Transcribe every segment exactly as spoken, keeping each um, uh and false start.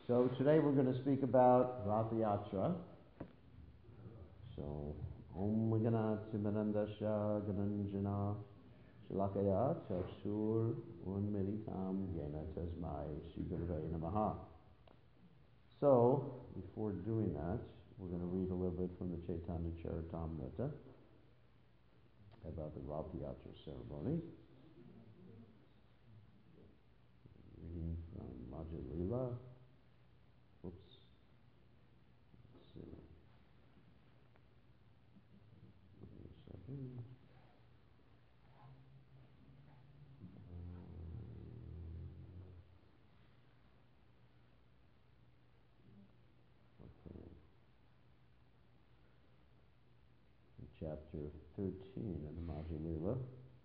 So today we're going to speak about Rath Yatra. So, Om Gana Chimanandasha Gananjana Shalakaya Chakshur Unmiritam Yena Tasmai Shigurve Namaha. So, before doing that, we're going to read a little bit from the Chaitanya Charitamrita about the Rath Yatra ceremony. Reading from Madhya Lila. Oops. Let's see. Give me a second. Um, okay. In chapter thirteen of the Madhya Lila.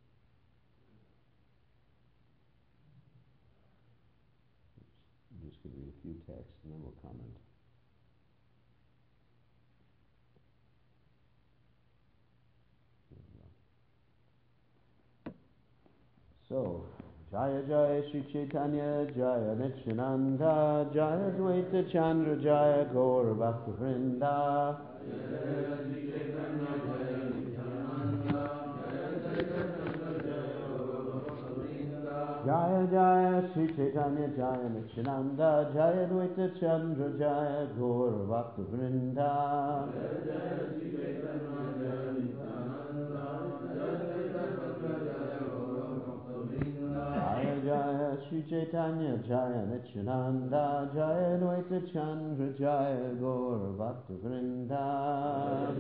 I'm just going to read a few texts and then we'll comment. So, Jaya Jaya Shri Chaitanya Jaya Nityananda Jaya Dvaita Chandra Jaya Gaur Bhakta Vrinda Jaya Jaya Shri Chaitanya Jaya Nityananda Jaya Dvaita Chandra Jaya Gaur Bhakta Vrinda Jaya Shri Chaitanya Jaya Nityananda Jaya Dvaita Chandra Jaya Gaur Bhakta Vrinda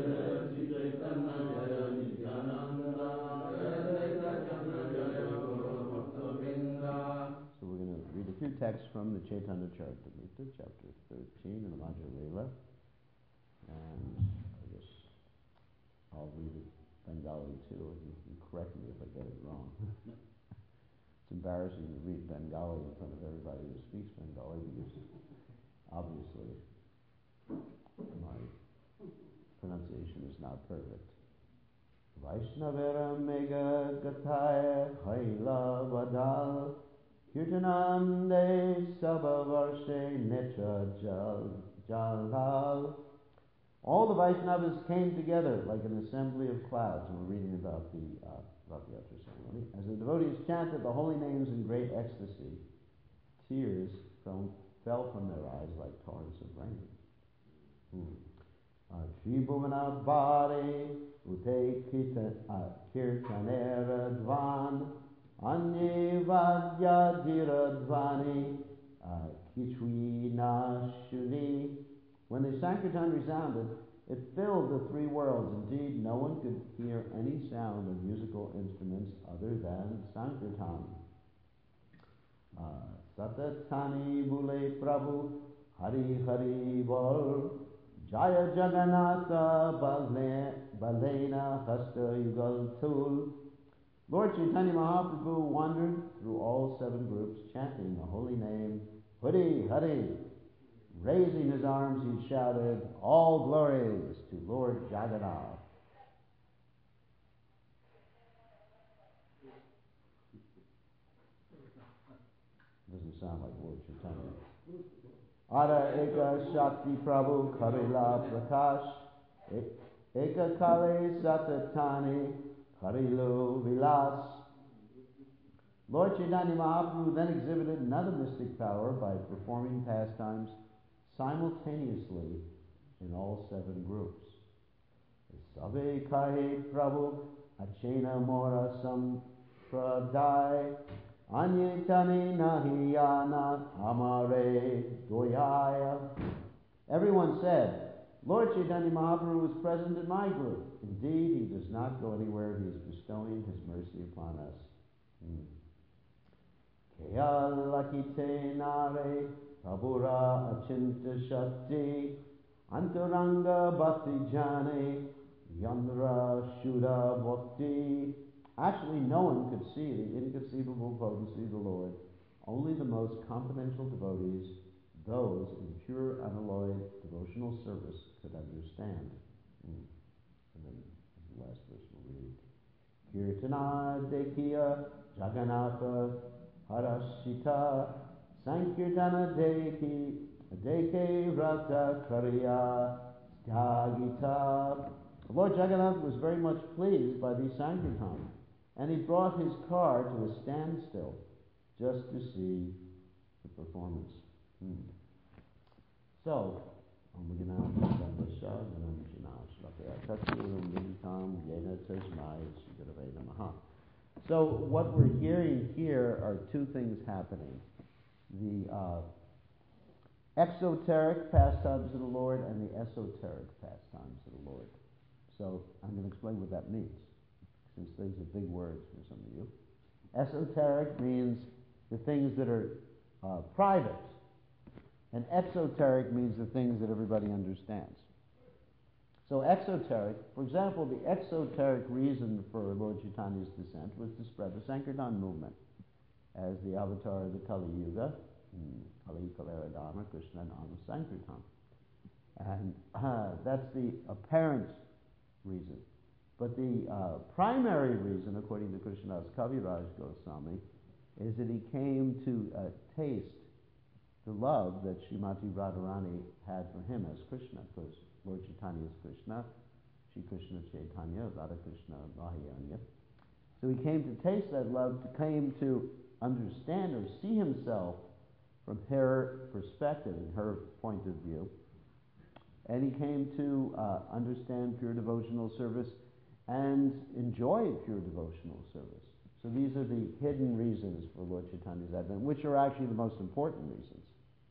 So we're going to read a few texts from the Chaitanya Charitamrita, chapter thirteen in the Madhya Lila. And I guess I'll read it Bengali too. You can correct me if I get it wrong. It's embarrassing to read Bengali in front of everybody who speaks Bengali because obviously my pronunciation is not perfect. Vaishnavera mega gataya haila vadal kirtanande sabavarshe netra jal jalal. All the Vaishnavas came together like an assembly of clouds. And we're reading about the uh, Rath Yatra ceremony. As the devotees chanted the holy names in great ecstasy, tears from, fell from their eyes like torrents of rain. Shri Bhuvana Bhare Ute Kirtanera Dvan Anye Vadya Dhiradvani Kichwi Nashuni. When the Sankirtan resounded, it filled the three worlds. Indeed, no one could hear any sound of musical instruments other than Sankirtan. Satatani Bule Prabhu Hari Hari Bol Jaya Jagannatha Balena Hasta Yugal Tul. Lord Chaitanya Mahaprabhu wandered through all seven groups, chanting the holy name, Hari Hari. Raising his arms, he shouted, all glories to Lord Jagannath. Doesn't sound like Lord Chaitanya. Ada Eka Shakti Prabhu Karila Prakash Eka Kale Satatani Karilu Vilas. Lord Chaitanya Mahaprabhu then exhibited another mystic power by performing pastimes simultaneously in all seven groups. Sabe Kahe Prabhu Achena Mora Sampradai Anyetane Nahiyana Amare Doyaya. Everyone said, Lord Chaitanya Mahaprabhu is present in my group. Indeed, he does not go anywhere. He is bestowing his mercy upon us. Kayalakite Nare Prabhura Achinta Shakti Antaranga Bhakti Jane Yandra Shuddha Bhakti. Actually, no one could see the inconceivable potency of the Lord. Only the most confidential devotees, those in pure unalloyed devotional service, could understand. Mm. And then the last verse we'll read. Kirtana Dekiya Jagannatha Harashita Sankirtana Deki Adeke Rata Kariya Stagita. Lord Jagannath was very much pleased by these Sankirtan, and he brought his car to a standstill just to see the performance. Hmm. So, so what we're hearing here are two things happening. The uh, exoteric pastimes of the Lord and the esoteric pastimes of the Lord. So I'm going to explain what that means, since these are big words for some of you. Esoteric means the things that are uh, private, and exoteric means the things that everybody understands. So exoteric, for example, the exoteric reason for Lord Chaitanya's descent was to spread the Sankirtan movement as the avatar of the Kali Yuga, Kali Kalera Dharma, Krishna Nama Sankirtan. And uh, that's the apparent reason. But the uh, primary reason, according to Krishnadas Kaviraj Goswami, is that he came to uh, taste the love that Srimati Radharani had for him as Krishna, because Lord Chaitanya is Krishna, Shri Krishna Chaitanya, Radha Krishna Mahayanya. So he came to taste that love, to came to understand or see himself from her perspective and her point of view. And he came to uh, understand pure devotional service and enjoy pure devotional service. So these are the hidden reasons for Lord Chaitanya's advent, which are actually the most important reasons.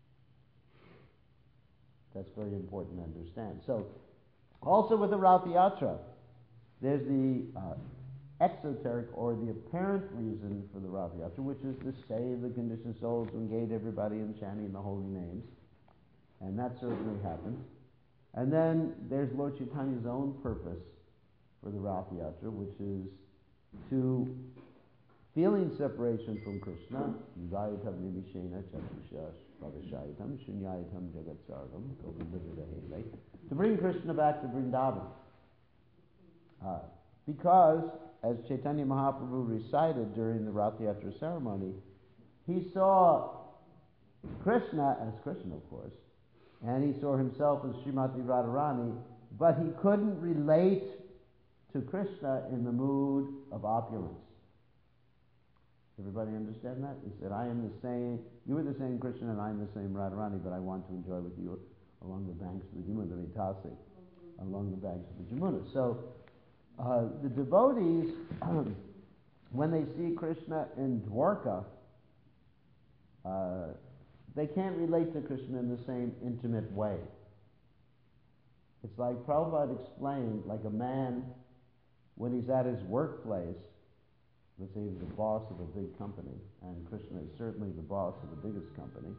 That's very important to understand. So, also with the Rath Yatra, there's the uh, exoteric or the apparent reason for the Rath Yatra, which is to save the conditioned souls, to engage everybody in chanting the holy names. And that certainly happens. And then there's Lord Chaitanya's own purpose for the Rath Yatra, which is to feeling separation from Krishna, Yugayatam Nimishena Chatusha Pavashaitam Shunyayatam Jagatsarvam Govindavida, to bring Krishna back to Vrindavan. Uh, because, as Chaitanya Mahaprabhu recited during the Rath Yatra ceremony, he saw Krishna as Krishna, of course, and he saw himself as Srimati Radharani, but he couldn't relate to Krishna in the mood of opulence. Everybody understand that? He said, I am the same, you are the same Krishna and I am the same Radharani, but I want to enjoy with you along the banks of the Yamuna, the Vitasi, along the banks of the Jamuna. So, uh, the devotees, when they see Krishna in Dwarka, uh, they can't relate to Krishna in the same intimate way. It's like Prabhupada explained, like a man, when he's at his workplace, let's say he's the boss of a big company, and Krishna is certainly the boss of the biggest company.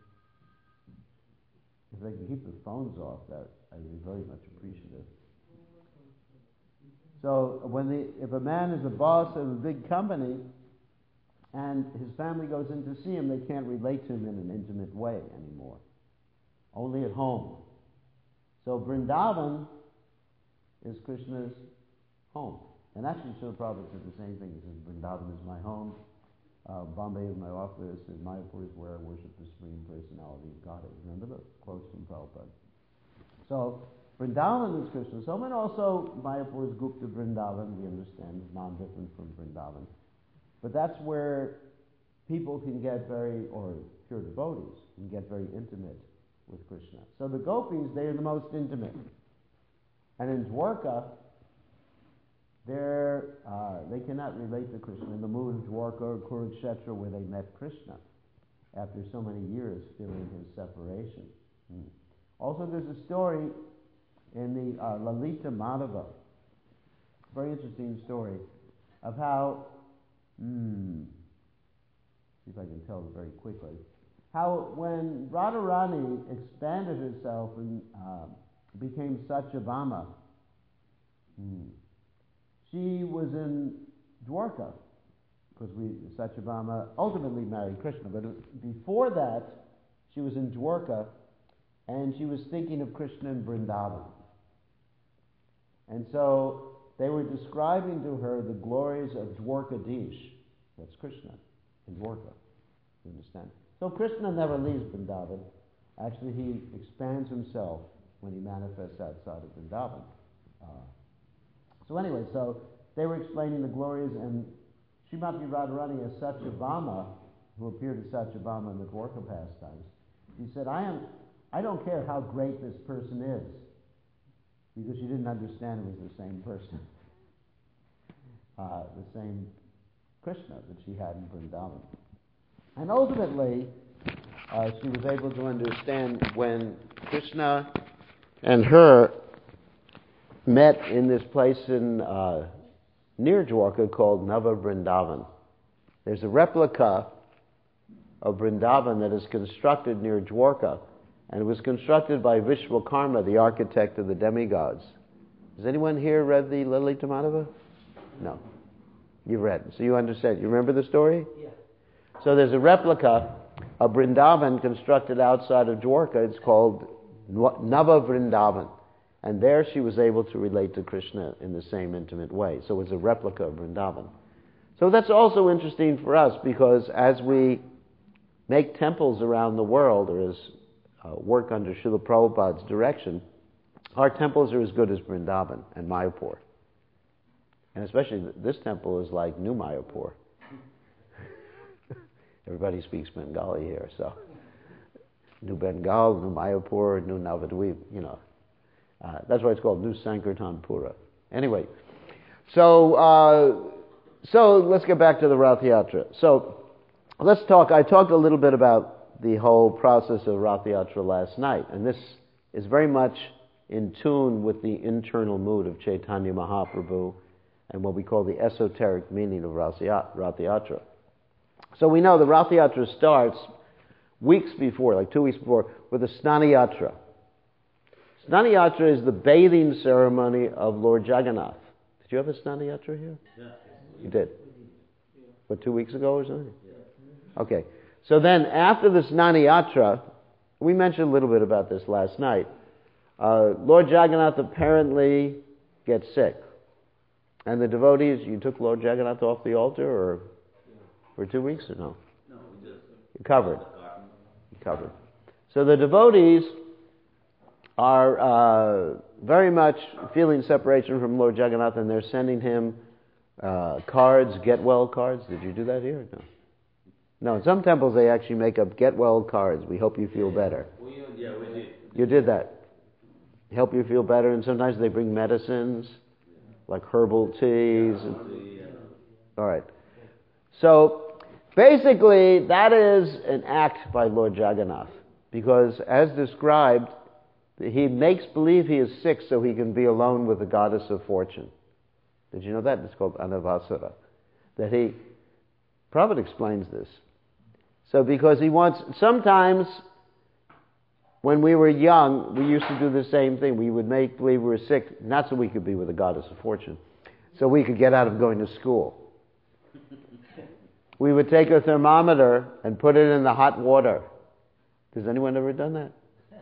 If they can keep the phones off, that I'd be very much appreciative. So when the, if a man is the boss of a big company, and his family goes in to see him, they can't relate to him in an intimate way anymore. Only at home. So Vrindavan is Krishna's home. And actually, Srila Prabhupada said the same thing. He says, Vrindavan is my home, uh, Bombay is my office, and Mayapur is where I worship the Supreme Personality of Godhead. Remember the quotes from Prabhupada? So, Vrindavan is Krishna's home, and also Mayapur is Gupta Vrindavan, we understand, non-different from Vrindavan. But that's where people can get very, or pure devotees, can get very intimate with Krishna. So the gopis, they are the most intimate. And in Dwarka, they're, uh, they cannot relate to Krishna in the mood of Dwarka or Kurukshetra, where they met Krishna after so many years feeling his separation. Hmm. Also, there's a story in the uh, Lalita Madhava, very interesting story, of how, hmm, see if I can tell it very quickly, how when Radharani expanded herself and uh, became Satyabhama, hmm, she was in Dwarka, because we Satyabhama ultimately married Krishna, but before that, she was in Dwarka, and she was thinking of Krishna in Vrindavan. And so they were describing to her the glories of Dwarkadish. That's Krishna in Dwarka. You understand? So Krishna never leaves Vrindavan. Actually, he expands himself when he manifests outside of Vrindavan. Uh, so anyway, so they were explaining the glories, and Srimati Radharani as Satyabhama, who appeared as Satyabhama in the Dwarka pastimes, he said, I am, I don't care how great this person is, because she didn't understand it was the same person, uh, the same Krishna that she had in Vrindavan. And ultimately, uh, she was able to understand when Krishna and her met in this place in uh, near Dwarka called Nava Vrindavan. There's a replica of Vrindavan that is constructed near Dwarka, and it was constructed by Vishwakarma, the architect of the demigods. Has anyone here read the Lalita Madhava? No. You've read it, so you understand. You remember the story? Yeah. So there's a replica of Vrindavan constructed outside of Dwarka. It's called Nava Vrindavan. And there she was able to relate to Krishna in the same intimate way. So it's a replica of Vrindavan. So that's also interesting for us, because as we make temples around the world, or as uh, work under Srila Prabhupada's direction, our temples are as good as Vrindavan and Mayapur. And especially this temple is like New Mayapur. Everybody speaks Bengali here, so New Bengal, New Mayapur, New Navadvip, you know. Uh, that's why it's called New Sankirtan Pura. Anyway, so uh, so let's get back to the Rath Yatra. So let's talk. I talked a little bit about the whole process of Rath Yatra last night, and this is very much in tune with the internal mood of Chaitanya Mahaprabhu and what we call the esoteric meaning of Rath Yatra. So we know the Rath Yatra starts weeks before, like two weeks before, with the Snana Yatra. Snana Yatra is the bathing ceremony of Lord Jagannath. Did you have a Snana Yatra here? Yeah. You did? What, two weeks ago or something? Yeah. Okay. So then after the Snana Yatra, we mentioned a little bit about this last night, uh, Lord Jagannath apparently gets sick. And the devotees, you took Lord Jagannath off the altar or for two weeks or no? No, we just... You covered. You covered. So the devotees are uh, very much feeling separation from Lord Jagannath, and they're sending him uh, cards, get well cards. Did you do that here? No. No, in some temples they actually make up get well cards. We hope you feel better. Yeah, we did. You did that. Help you feel better, and sometimes they bring medicines, like herbal teas. And, all right. So basically, that is an act by Lord Jagannath, because as described, he makes believe he is sick so he can be alone with the goddess of fortune. Did you know that? It's called Anavasara. That he, Prabhupada explains this. So because he wants, sometimes when we were young, we used to do the same thing. We would make believe we were sick, not so we could be with the goddess of fortune, so we could get out of going to school. We would take a thermometer and put it in the hot water. Has anyone ever done that?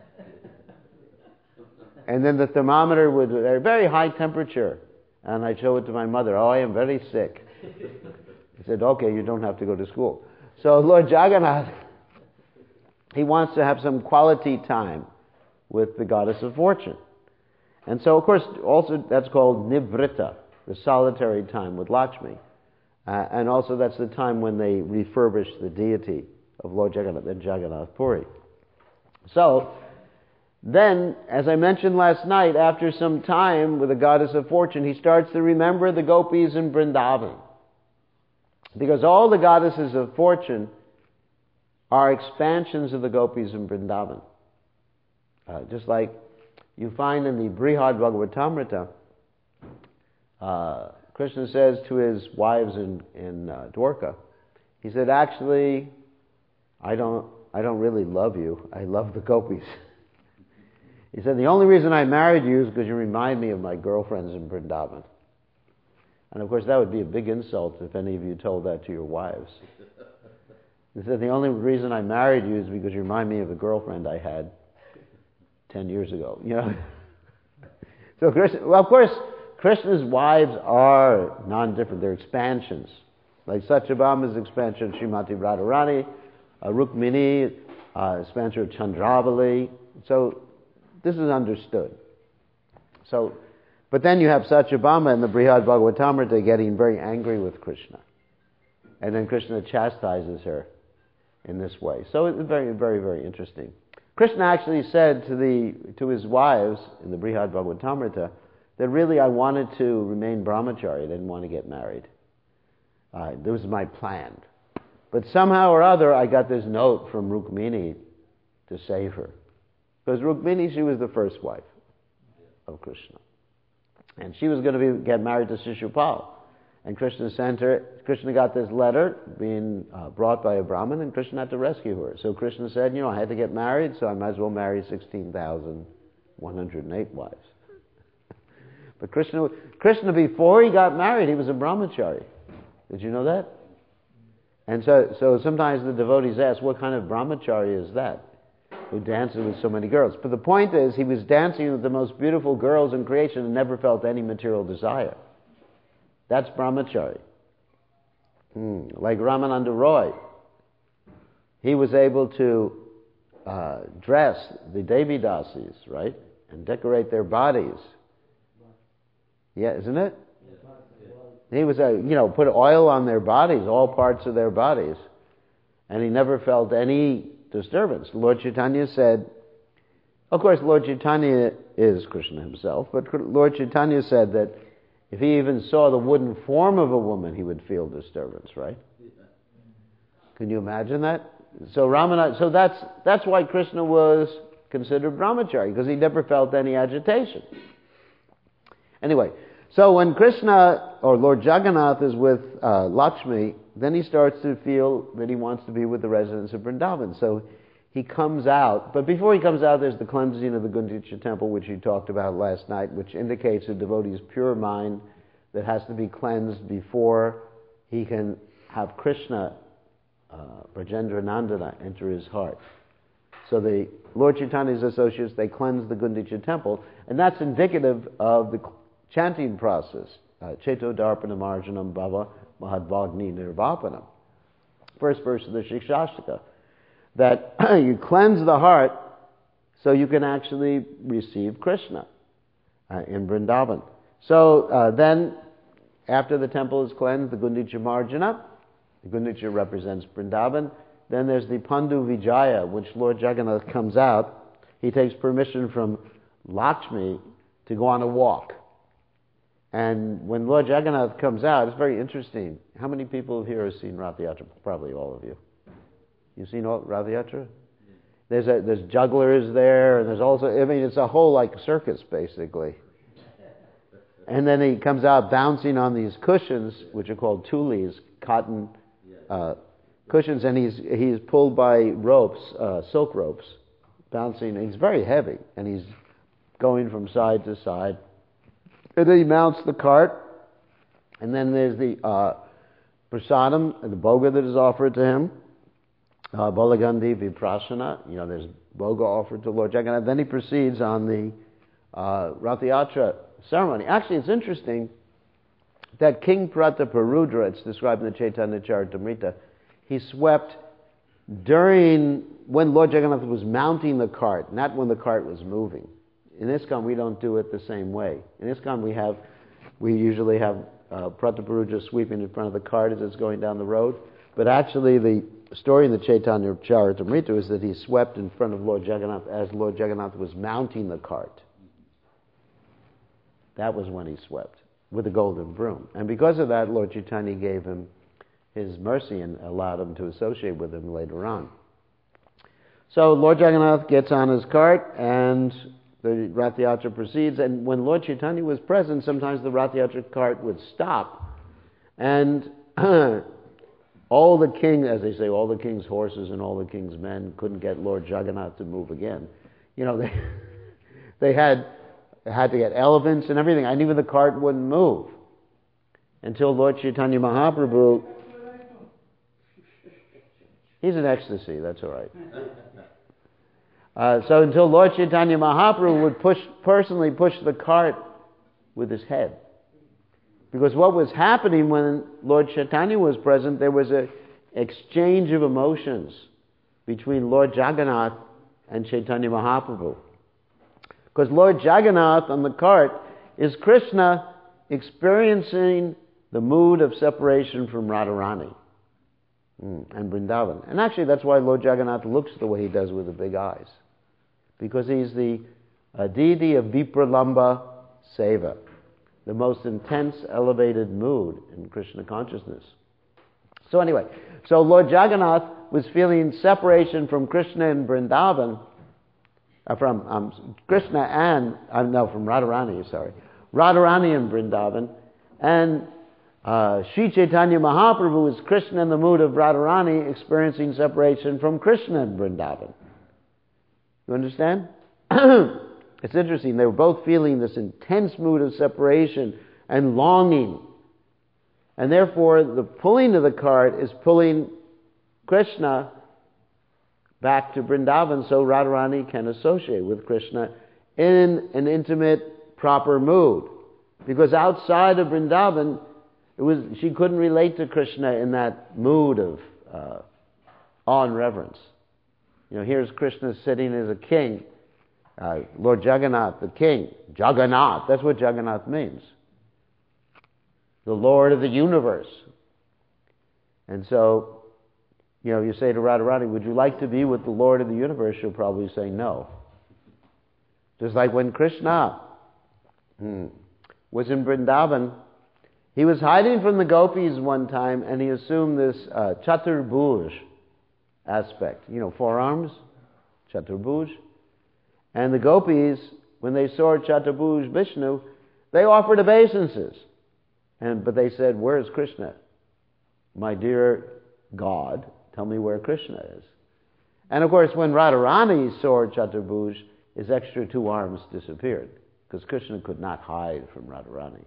And then the thermometer would, at a very high temperature, and I'd show it to my mother. Oh, I am very sick. He said, okay, you don't have to go to school. So Lord Jagannath, he wants to have some quality time with the goddess of fortune. And so, of course, also that's called Nivrita, the solitary time with Lakshmi. Uh, and also that's the time when they refurbish the deity of Lord Jagannath in Jagannath Puri. So, then, as I mentioned last night, after some time with the goddess of fortune, he starts to remember the gopis in Vrindavan. Because all the goddesses of fortune are expansions of the gopis in Vrindavan. Uh, just like you find in the Brihad Bhagavatamrita, uh, Krishna says to his wives in, in uh, Dwarka, he said, actually, I don't, I don't really love you. I love the gopis. He said, the only reason I married you is because you remind me of my girlfriends in Vrindavan. And of course, that would be a big insult if any of you told that to your wives. He said, the only reason I married you is because you remind me of a girlfriend I had ten years ago. You know. So, Krishna, well, of course, Krishna's wives are non-different. They're expansions. Like Satyabhama's expansion, Srimati Radharani, uh, Rukmini, uh, uh, Spencer of Chandravali. So this is understood. So, but then you have Satyabhama in the Brihad Bhagavatamrita getting very angry with Krishna. And then Krishna chastises her in this way. So it's very, very, very interesting. Krishna actually said to the to his wives in the Brihad Bhagavatamrita that really I wanted to remain brahmachari. I didn't want to get married. Uh, this was my plan. But somehow or other, I got this note from Rukmini to save her. Because Rukmini, she was the first wife of Krishna. And she was going to be, get married to Shishupal. And Krishna sent her, Krishna got this letter being uh, brought by a Brahmin, and Krishna had to rescue her. So Krishna said, you know, I had to get married, so I might as well marry sixteen thousand one hundred eight wives. But Krishna, Krishna, before he got married, he was a brahmachari. Did you know that? And so, so sometimes the devotees ask, what kind of brahmachari is that, who dances with so many girls? But the point is, he was dancing with the most beautiful girls in creation and never felt any material desire. That's brahmachari. Hmm. Like Ramananda Roy. He was able to uh, dress the Devi Dasis, right? And decorate their bodies. Yeah, isn't it? He was, a, you know, put oil on their bodies, all parts of their bodies. And he never felt any disturbance. Lord Chaitanya said, of course Lord Chaitanya is Krishna himself, but Lord Chaitanya said that if he even saw the wooden form of a woman, he would feel disturbance, right? Can you imagine that? So Ramana, so that's that's why Krishna was considered brahmachari, because he never felt any agitation. Anyway, so when Krishna, or Lord Jagannath, is with uh, Lakshmi, then he starts to feel that he wants to be with the residents of Vrindavan. So he comes out, but before he comes out, there's the cleansing of the Gundicha temple, which you talked about last night, which indicates a devotee's pure mind that has to be cleansed before he can have Krishna, uh, Brajendra Nandana, enter his heart. So the Lord Chaitanya's associates, they cleanse the Gundicha temple, and that's indicative of the chanting process. Uh, Cheto Darpanam Arjanam Bhava Mahadvagni Nirvapanam. First verse of the Shikshashtaka. That you cleanse the heart so you can actually receive Krishna uh, in Vrindavan. So uh, then, after the temple is cleansed, the Gundicha Marjana, the Gundicha represents Vrindavan. Then there's the Pandu Vijaya, which Lord Jagannath comes out. He takes permission from Lakshmi to go on a walk. And when Lord Jagannath comes out, it's very interesting. How many people here have seen Rath Yatra? Probably all of you. You've seen all Rath Yatra? There's a, there's jugglers there, and there's also, I mean, it's a whole like circus basically. And then he comes out bouncing on these cushions, which are called tulis, cotton uh, cushions, and he's he's pulled by ropes, uh, silk ropes, bouncing. And he's very heavy, and he's going from side to side. And then he mounts the cart, and then there's the uh, prasadam, the bhoga that is offered to him. Uh, Balagandhi Viprasana, you know, there's Bhoga offered to Lord Jagannath. Then he proceeds on the uh, Rath Yatra ceremony. Actually, it's interesting that King Prataparudra, it's described in the Chaitanya Charitamrita, he swept during, when Lord Jagannath was mounting the cart, not when the cart was moving. In ISKCON, we don't do it the same way. In ISKCON, we have, we usually have uh, Prataparudra sweeping in front of the cart as it's going down the road. But actually, the story in the Chaitanya Charitamrita is that he swept in front of Lord Jagannath as Lord Jagannath was mounting the cart. That was when he swept, with a golden broom. And because of that, Lord Chaitanya gave him his mercy and allowed him to associate with him later on. So Lord Jagannath gets on his cart, and the Rath Yatra proceeds. And when Lord Chaitanya was present, sometimes the Rath Yatra cart would stop. And all the king, as they say, all the king's horses and all the king's men couldn't get Lord Jagannath to move again. You know, they they had had to get elephants and everything, and even the cart wouldn't move until Lord Chaitanya Mahaprabhu. He's in ecstasy. That's all right. Uh, so until Lord Chaitanya Mahaprabhu would push personally push the cart with his head. Because what was happening when Lord Chaitanya was present, there was an exchange of emotions between Lord Jagannath and Chaitanya Mahaprabhu. Because Lord Jagannath on the cart is Krishna experiencing the mood of separation from Radharani mm, and Vrindavan. And actually that's why Lord Jagannath looks the way he does with the big eyes. Because he's the uh, deity of Vipralamba Seva, the most intense, elevated mood in Krishna consciousness. So anyway, so Lord Jagannath was feeling separation from Krishna and Vrindavan, uh, from um, Krishna and, uh, no, from Radharani, sorry, Radharani and Vrindavan, and uh, Sri Chaitanya Mahaprabhu is Krishna in the mood of Radharani, experiencing separation from Krishna and Vrindavan. You understand? It's interesting, they were both feeling this intense mood of separation and longing. And therefore, the pulling of the cart is pulling Krishna back to Vrindavan so Radharani can associate with Krishna in an intimate, proper mood. Because outside of Vrindavan, it was, she couldn't relate to Krishna in that mood of uh, awe and reverence. You know, here's Krishna sitting as a king. Uh, Lord Jagannath, the king. Jagannath, that's what Jagannath means. The Lord of the universe. And so, you know, you say to Radharani, would you like to be with the Lord of the universe? She'll probably say no. Just like when Krishna hmm, was in Vrindavan, he was hiding from the gopis one time and he assumed this uh, Chaturbhuj aspect. You know, four arms, Chaturbhuj. And the gopis, when they saw Chaturbhuj Vishnu, they offered obeisances. And, but they said, where is Krishna? My dear God, tell me where Krishna is. And of course, when Radharani saw Chaturbhuj, his extra two arms disappeared, because Krishna could not hide from Radharani.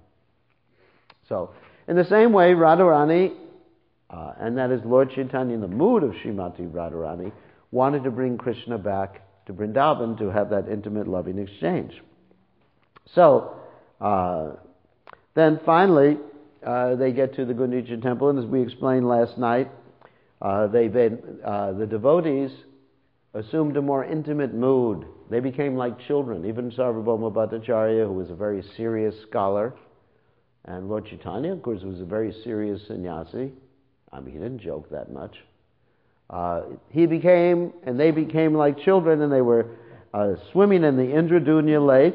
So, in the same way, Radharani, uh, and that is Lord Chaitanya in the mood of Srimati Radharani, wanted to bring Krishna back to Vrindavan to have that intimate, loving exchange. So, uh, then finally, uh, they get to the Gundicha temple, and as we explained last night, uh, they been, uh, the devotees assumed a more intimate mood. They became like children. Even Sarvabhauma Bhattacharya, who was a very serious scholar, and Lord Chaitanya, of course, was a very serious sannyasi. I mean, he didn't joke that much. Uh, he became, and they became like children, and they were uh, swimming in the Indradunya lake,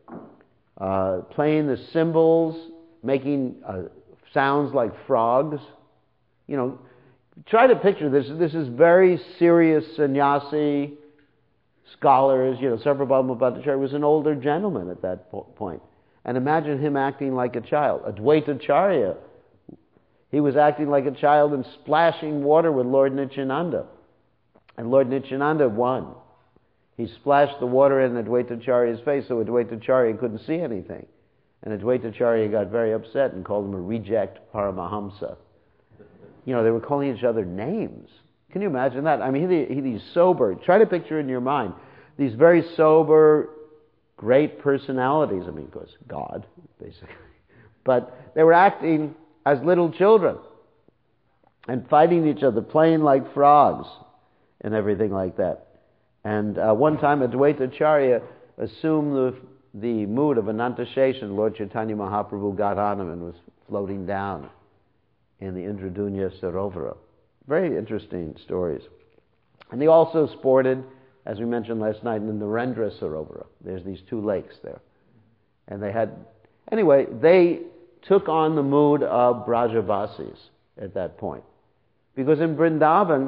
uh, playing the cymbals, making uh, sounds like frogs. You know, try to picture this. This is very serious sannyasi scholars. You know, Sarvabhauma Bhattacharya was an older gentleman at that po- point. And imagine him acting like a child. Advaitacharya, he was acting like a child and splashing water with Lord Nityananda. And Lord Nityananda won. He splashed the water in Advaitacharya's face so Advaitacharya couldn't see anything. And Advaitacharya got very upset and called him a reject Paramahamsa. You know, they were calling each other names. Can you imagine that? I mean, he, he, these sober, try to picture in your mind, these very sober, great personalities. I mean, of course, God, basically. But they were acting as little children and fighting each other, playing like frogs and everything like that. And uh, one time Advaitacharya assumed the, the mood of Anantasheshan. Lord Chaitanya Mahaprabhu got on him and was floating down in the Indradunya Sarovara. Very interesting stories. And they also sported, as we mentioned last night, in the Narendra Sarovara. There's these two lakes there. And they had, anyway, they took on the mood of Brajavasis at that point. Because in Vrindavan,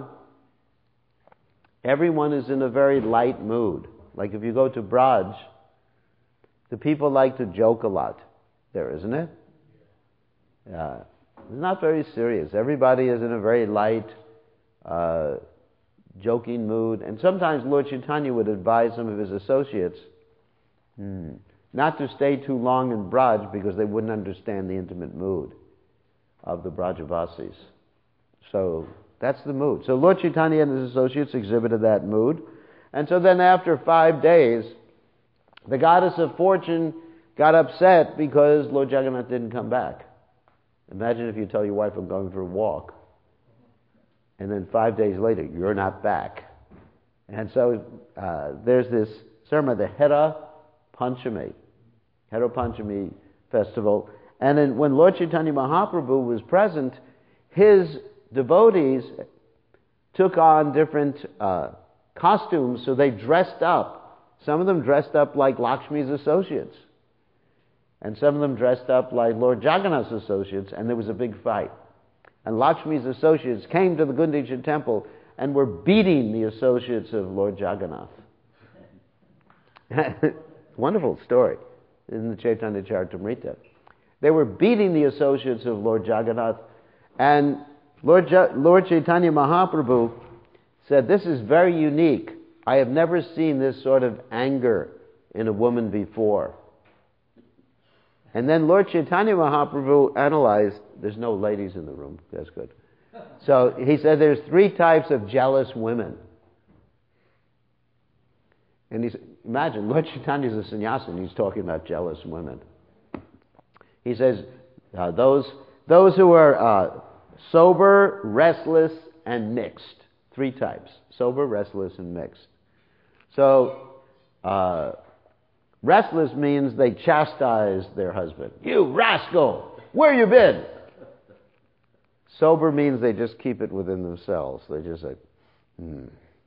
everyone is in a very light mood. Like if you go to Braj, the people like to joke a lot there, isn't it? Uh, it's not very serious. Everybody is in a very light, uh, joking mood. And sometimes Lord Chaitanya would advise some of his associates hmm, not to stay too long in Braj because they wouldn't understand the intimate mood of the Brajavasis. So that's the mood. So Lord Chaitanya and his associates exhibited that mood. And so then after five days, the goddess of fortune got upset because Lord Jagannath didn't come back. Imagine if you tell your wife, I'm going for a walk, and then five days later, you're not back. And so uh, there's this ceremony, the Hera Panchami, Hera Panchami festival. And then when Lord Chaitanya Mahaprabhu was present, his devotees took on different uh, costumes, so they dressed up. Some of them dressed up like Lakshmi's associates. And some of them dressed up like Lord Jagannath's associates, and there was a big fight. And Lakshmi's associates came to the Gundicha temple and were beating the associates of Lord Jagannath. Wonderful story in the Chaitanya Charitamrita. They were beating the associates of Lord Jagannath, and Lord, ja- Lord Chaitanya Mahaprabhu said, "This is very unique. I have never seen this sort of anger in a woman before." And then Lord Chaitanya Mahaprabhu analyzed, there's no ladies in the room, that's good. So he said there's three types of jealous women. And he's, imagine, Lord Chaitanya's a sannyasi and he's talking about jealous women. He says, uh, those, those who are uh, sober, restless, and mixed. Three types. Sober, restless, and mixed. So, uh, restless means they chastise their husband. "You rascal! Where you been?" Sober means they just keep it within themselves. They just like, hmm.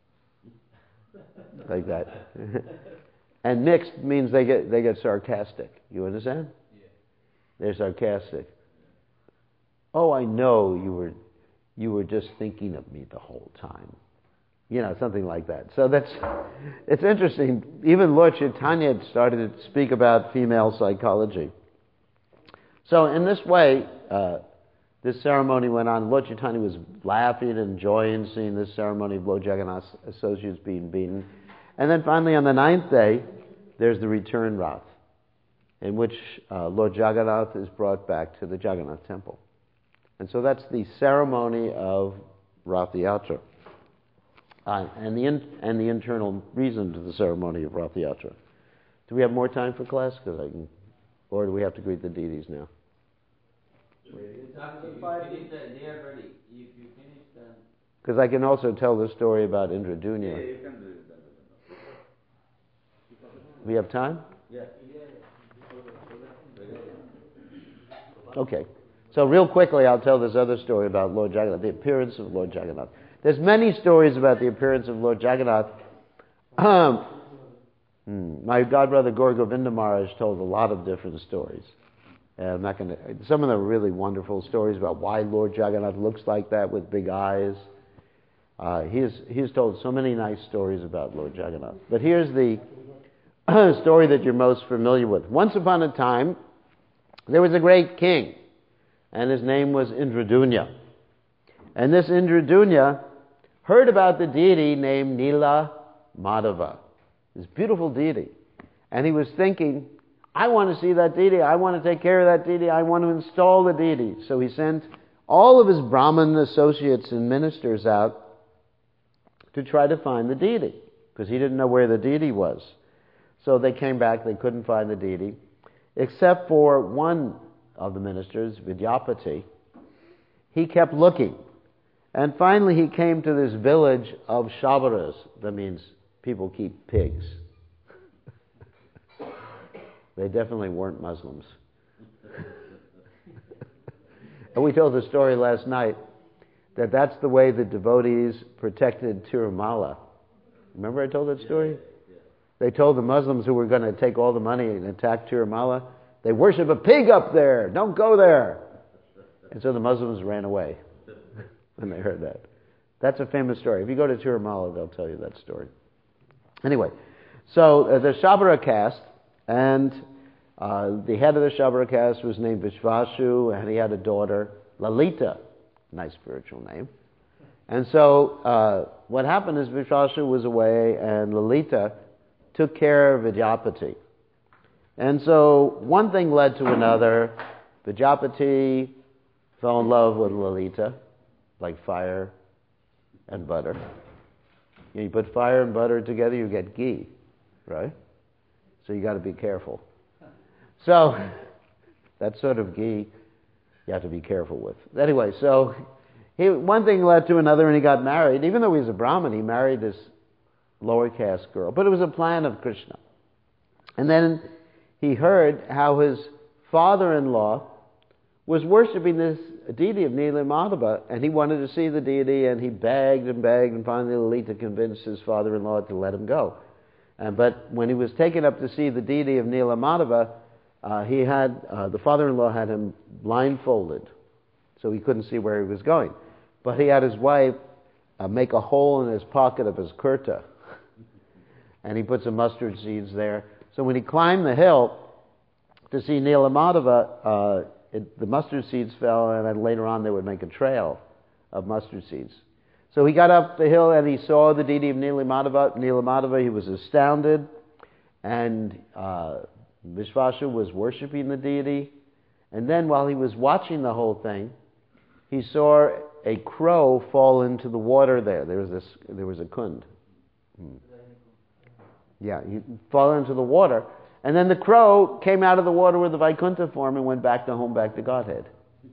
Like that. And mixed means they get they get sarcastic. You understand? Yeah. They're sarcastic. "Oh, I know you were you were just thinking of me the whole time." You know, something like that. So that's, it's interesting. Even Lord Chaitanya had started to speak about female psychology. So in this way, uh, this ceremony went on. Lord Chaitanya was laughing and enjoying seeing this ceremony of Lord Jagannath's associates being beaten. And then finally on the ninth day, there's the return Rath, in which uh, Lord Jagannath is brought back to the Jagannath temple. And so that's the ceremony of Rath Yatra. Uh, and the in, and the internal reason to the ceremony of Rath Yatra. Do we have more time for class? Because I can, or do we have to greet the deities now? Because I can also tell the story about Indradunya. Yeah, you can do it. We have time? Yeah. Okay. So real quickly, I'll tell this other story about Lord Jagannath, the appearance of Lord Jagannath. There's many stories about the appearance of Lord Jagannath. Um, my godbrother Gaur Govinda Maharaj told a lot of different stories. And I'm not going to. Some of them are really wonderful stories about why Lord Jagannath looks like that with big eyes. Uh, he's he's told so many nice stories about Lord Jagannath. But here's the story that you're most familiar with. Once upon a time, there was a great king, and his name was Indradunya. And this Indradunya heard about the deity named Nila Madhava, this beautiful deity. And he was thinking, I want to see that deity, I want to take care of that deity, I want to install the deity. So he sent all of his Brahmin associates and ministers out to try to find the deity, because he didn't know where the deity was. So they came back, they couldn't find the deity, except for one of the ministers, Vidyapati. He kept looking. And finally he came to this village of Shabaras. That means people keep pigs. They definitely weren't Muslims. And we told the story last night that that's the way the devotees protected Tirumala. Remember I told that story? They told the Muslims who were going to take all the money and attack Tirumala, they worship a pig up there, don't go there. And so the Muslims ran away when they heard that. That's a famous story. If you go to Tirumala, they'll tell you that story. Anyway, so uh, the Shabara caste, and uh, the head of the Shabara caste was named Vishvashu, and he had a daughter, Lalita, nice spiritual name. And so uh, what happened is Vishvashu was away, and Lalita took care of Vidyapati. And so one thing led to another. Vidyapati fell in love with Lalita, like fire and butter. You know, you put fire and butter together, you get ghee, right? So you got to be careful. So that sort of ghee you have to be careful with. Anyway, so he, one thing led to another, and he got married. Even though he was a Brahmin, he married this lower caste girl. But it was a plan of Krishna. And then he heard how his father-in-law was worshipping this deity of Nila Madhava, and he wanted to see the deity, and he begged and begged, and finally Lalita convinced his father-in-law to let him go. Uh, but when he was taken up to see the deity of Nila Madhava, uh, he had uh, the father-in-law had him blindfolded, so he couldn't see where he was going. But he had his wife uh, make a hole in his pocket of his kurta, and he put some mustard seeds there. So when he climbed the hill to see Nila Madhava, uh, it, the mustard seeds fell, and then later on they would make a trail of mustard seeds. So he got up the hill and he saw the deity of Nila Madhava. Nila Madhava, he was astounded, and uh, Vishvashu was worshipping the deity. And then while he was watching the whole thing, he saw a crow fall into the water there. There was, this, there was a kund. Hmm. Yeah, he fell into the water. And then the crow came out of the water with the Vaikuntha form and went back to home, back to Godhead.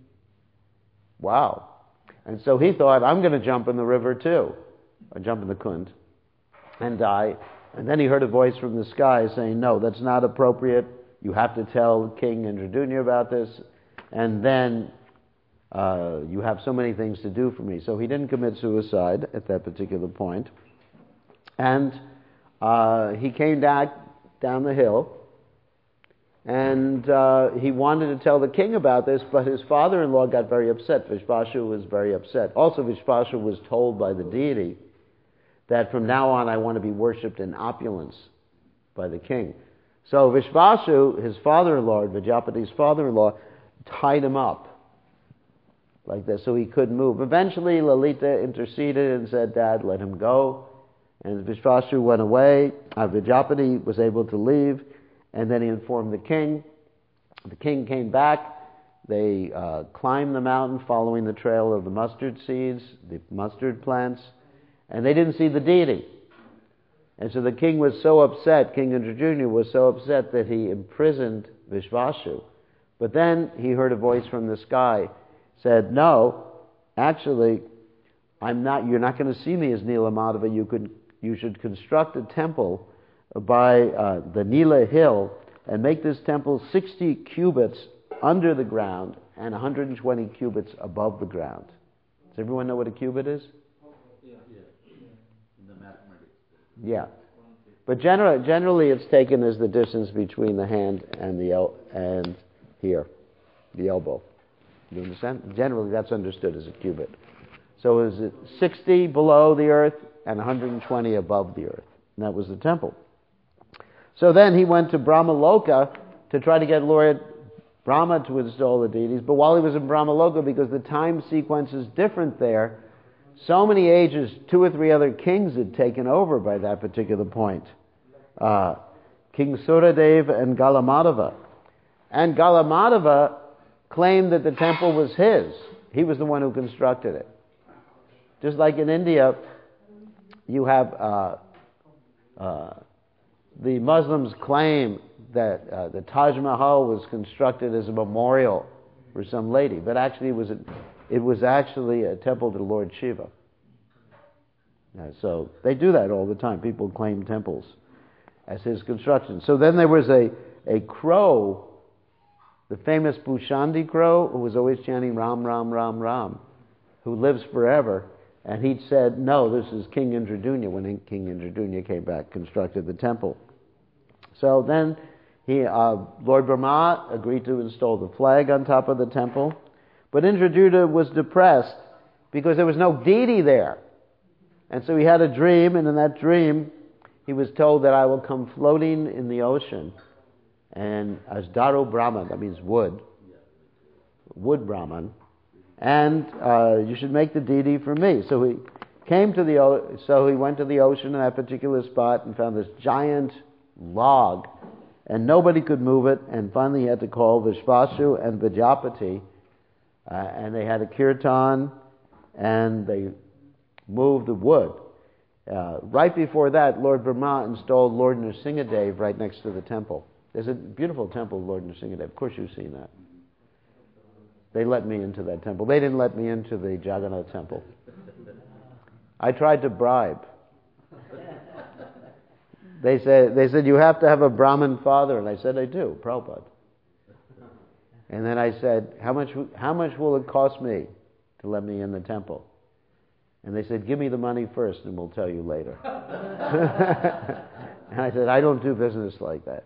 Wow. And so he thought, I'm going to jump in the river too, or jump in the Kund, and die. And then he heard a voice from the sky saying, no, that's not appropriate. You have to tell King Indradyumna about this. And then uh, you have so many things to do for me. So he didn't commit suicide at that particular point. And uh, he came back down the hill, and uh, he wanted to tell the king about this, but his father-in-law got very upset. Vishvashu was very upset. Also, Vishvashu was told by the deity that from now on I want to be worshipped in opulence by the king. So Vishvashu, his father-in-law, Vijapati's father-in-law, tied him up like this so he couldn't move. Eventually, Lalita interceded and said, Dad, let him go. And Vishvashu went away. Uh, Vijapati was able to leave. And then he informed the king. The king came back. They uh, climbed the mountain following the trail of the mustard seeds, the mustard plants, and they didn't see the deity. And so the king was so upset, King Indradyumna was so upset that he imprisoned Vishvashu. But then he heard a voice from the sky, said, no, actually, I'm not. You're not going to see me as Nila Madhava. You could, you should construct a temple by uh, the Nila hill and make this temple sixty cubits under the ground and one hundred twenty cubits above the ground. Does everyone know what a cubit is? Yeah. Yeah. In the mathematics. Yeah. But generally, generally it's taken as the distance between the hand and the el- and here, the elbow. You understand? Generally, that's understood as a cubit. So it was sixty below the earth and one hundred twenty above the earth. And that was the temple. So then he went to Brahmaloka to try to get Lord Brahma to install the deities. But while he was in Brahmaloka, because the time sequence is different there, so many ages, two or three other kings had taken over by that particular point. Uh, King Suradev and Galamadeva. And Galamadeva claimed that the temple was his. He was the one who constructed it. Just like in India, you have uh, uh, the Muslims claim that uh, the Taj Mahal was constructed as a memorial for some lady, but actually it was a, it was actually a temple to Lord Shiva. Uh, so they do that all the time. People claim temples as his construction. So then there was a, a crow, the famous Bhushandi crow, who was always chanting Ram, Ram, Ram, Ram, who lives forever. And he said, no, this is King Indradyumna, when King Indradyumna came back, constructed the temple. So then he, uh, Lord Brahma agreed to install the flag on top of the temple. But Indradyumna was depressed because there was no deity there. And so he had a dream, and in that dream, he was told that I will come floating in the ocean. And as Daro Brahman, that means wood, wood Brahman, and uh, you should make the deity for me. So he came to the, o- so he went to the ocean in that particular spot and found this giant log, and nobody could move it, and finally he had to call Vishvashu and Vijapati, uh, and they had a kirtan, and they moved the wood. Uh, right before that, Lord Brahma installed Lord Nrsingadev right next to the temple. There's a beautiful temple, Lord Nrsingadev. Of course you've seen that. They let me into that temple. They didn't let me into the Jagannath temple. I tried to bribe. they said, they said, you have to have a Brahmin father. And I said, I do, Prabhupada. And then I said, how much, how much will it cost me to let me in the temple? And they said, give me the money first and we'll tell you later. And I said, I don't do business like that.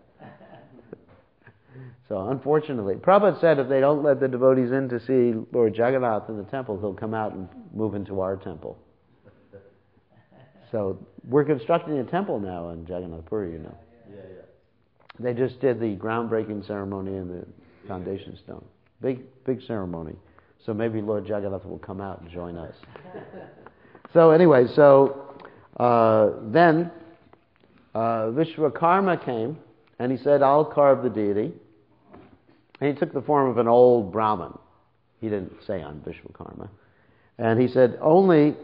So unfortunately, Prabhupada said if they don't let the devotees in to see Lord Jagannath in the temple, he'll come out and move into our temple. So we're constructing a temple now in Jagannath Puri, you know. Yeah, yeah. They just did the groundbreaking ceremony in the foundation stone. Big, big ceremony. So maybe Lord Jagannath will come out and join us. So anyway, so uh, then uh, Vishwakarma came and he said, I'll carve the deity. And he took the form of an old Brahmin. He didn't say I'm Vishwakarma. And he said, only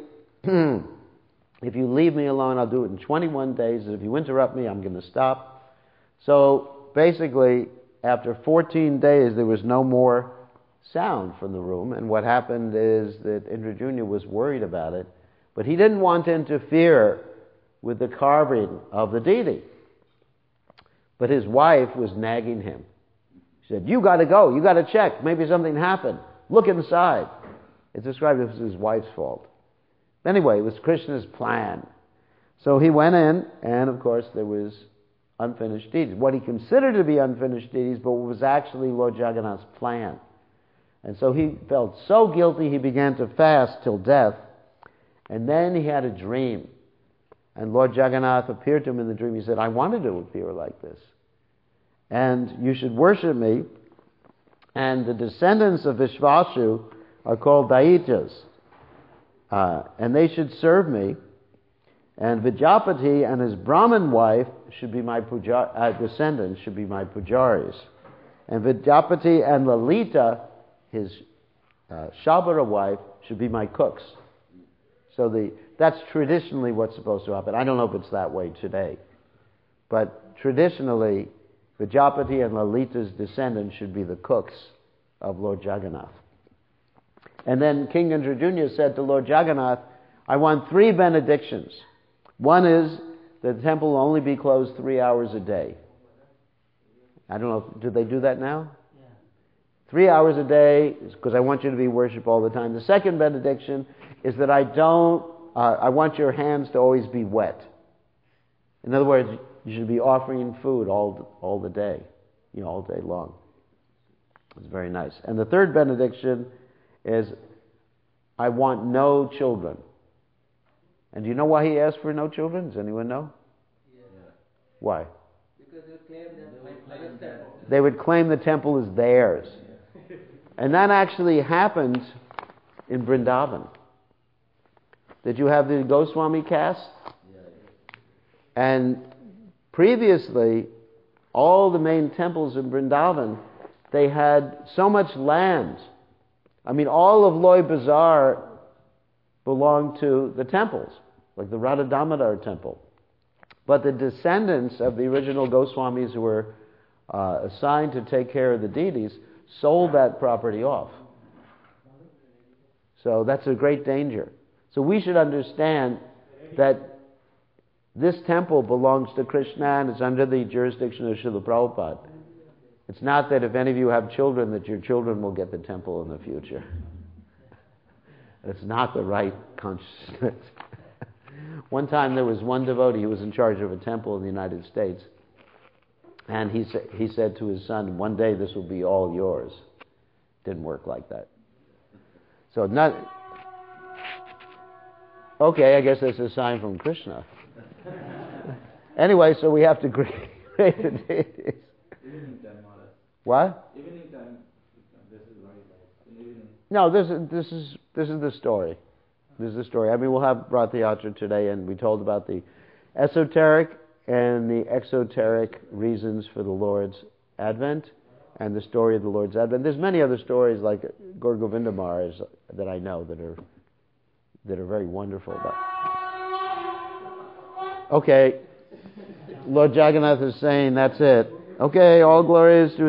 if you leave me alone, I'll do it in twenty-one days. And if you interrupt me, I'm going to stop. So basically, after fourteen days, there was no more sound from the room. And what happened is that Indra Junior was worried about it. But he didn't want to interfere with the carving of the deity. But his wife was nagging him. She said, you got to go. You got to check. Maybe something happened. Look inside. It's described as his wife's fault. Anyway, it was Krishna's plan. So he went in, and of course there was unfinished deeds. What he considered to be unfinished deeds, but was actually Lord Jagannath's plan. And so he felt so guilty, he began to fast till death. And then he had a dream. And Lord Jagannath appeared to him in the dream. He said, I wanted to appear like this. And you should worship me. And the descendants of Vishvashu are called Daityas. Uh, and they should serve me. And Vijapati and his Brahmin wife should be my puja- uh, descendants, should be my pujaris. And Vijapati and Lalita, his uh, Shabara wife, should be my cooks. So the that's traditionally what's supposed to happen. I don't know if it's that way today. But traditionally, Vijapati and Lalita's descendants should be the cooks of Lord Jagannath. And then King Indra Junior said to Lord Jagannath, I want three benedictions. One is that the temple will only be closed three hours a day. I don't know, do they do that now? Yeah. Three hours a day, because I want you to be worshipped all the time. The second benediction is that I don't, uh, I want your hands to always be wet. In other words, you should be offering food all all the day, you know, all day long. It's very nice. And the third benediction is, I want no children. And do you know why he asked for no children? Does anyone know? Yeah. Why? Because they would claim that they would claim the temple is theirs. And that actually happened in Vrindavan. Did you have the Goswami caste? And previously, all the main temples in Vrindavan, they had so much land. I mean, all of Loy Bazaar belonged to the temples, like the Radha Damodar temple. But the descendants of the original Goswamis who were uh, assigned to take care of the deities sold that property off. So that's a great danger. So we should understand that this temple belongs to Krishna and it's under the jurisdiction of Srila Prabhupada. It's not that if any of you have children, that your children will get the temple in the future. It's not the right consciousness. One time there was one devotee who was in charge of a temple in the United States. And he, sa- he said to his son, one day this will be all yours. Didn't work like that. So not... Okay, I guess that's a sign from Krishna. Anyway, so we have to create the deities. Evening time, Maharaj. What? Evening time, this is right. In evening. No, this is this is this is the story. This is the story. I mean, we'll have Rath Yatra today, and we told about the esoteric and the exoteric reasons for the Lord's advent, and the story of the Lord's advent. There's many other stories like Gaur Govinda Maharaj that I know that are that are very wonderful. But okay, Lord Jagannath is saying that's it. Okay, all glory is to